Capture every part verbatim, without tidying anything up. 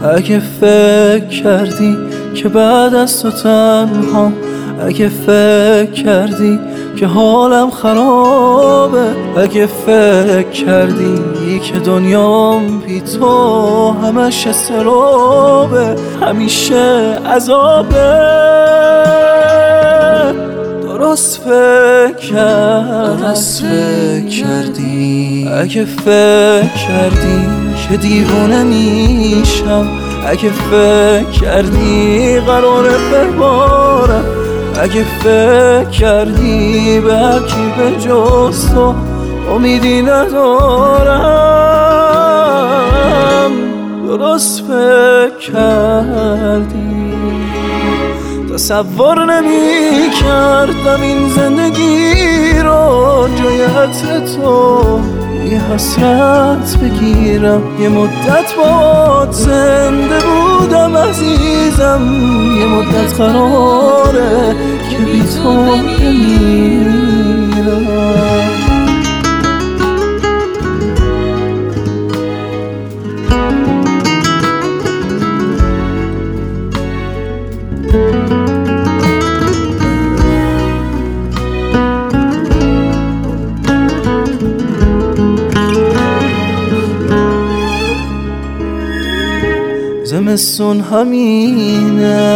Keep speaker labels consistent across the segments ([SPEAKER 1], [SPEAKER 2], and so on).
[SPEAKER 1] اگه فکر کردی که بعد از تو تنهام، اگه فکر کردی که حالم خرابه، اگه فکر کردی که دنیام بی تو همش استرابه، همیشه عذابه، درست فکر کردی، درست فکر کردی. اگه فکر کردی که دیوونه میشم، اگه فکر کردی قراره ببارم، اگه فکر کردی به هر کی به جز تو امیدی ندارم، درست فکر کردی. تصور نمی کردم این زندگی رو جای عطر تو یه حسرت بگیرم، یه مدت باهات زنده بودم عزیزم، یه مدت قراره که بی تو بمیرم. زمستون همینه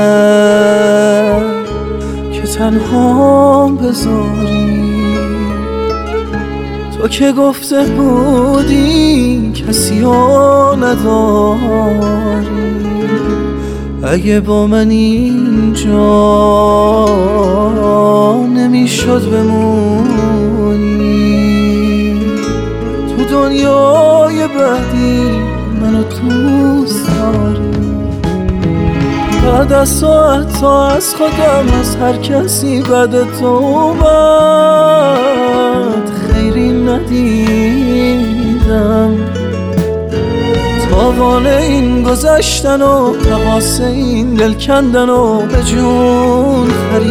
[SPEAKER 1] که تنها بذاری، تو که گفته بودی کسی رو نداری، اگه با من اینجا نمیشد بمونی، تو دنیای بعدی منو دوست داری. بعد از ساعت تا از خودم از هر کسی بعد تو اومد خیری ندیدم، تاوان این گذشتن و تقاس این دل کندن و به جون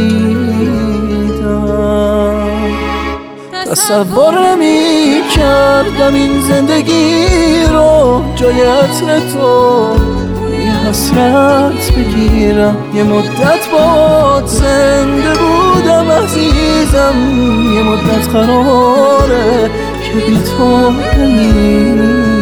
[SPEAKER 1] خریدم. تصور نمی کردم این زندگی رو جای عطر تو یه حسرت بگیرم، یه مدت باهات زنده بودم عزیزم، یه مدت قراره که بی تو بمیرم.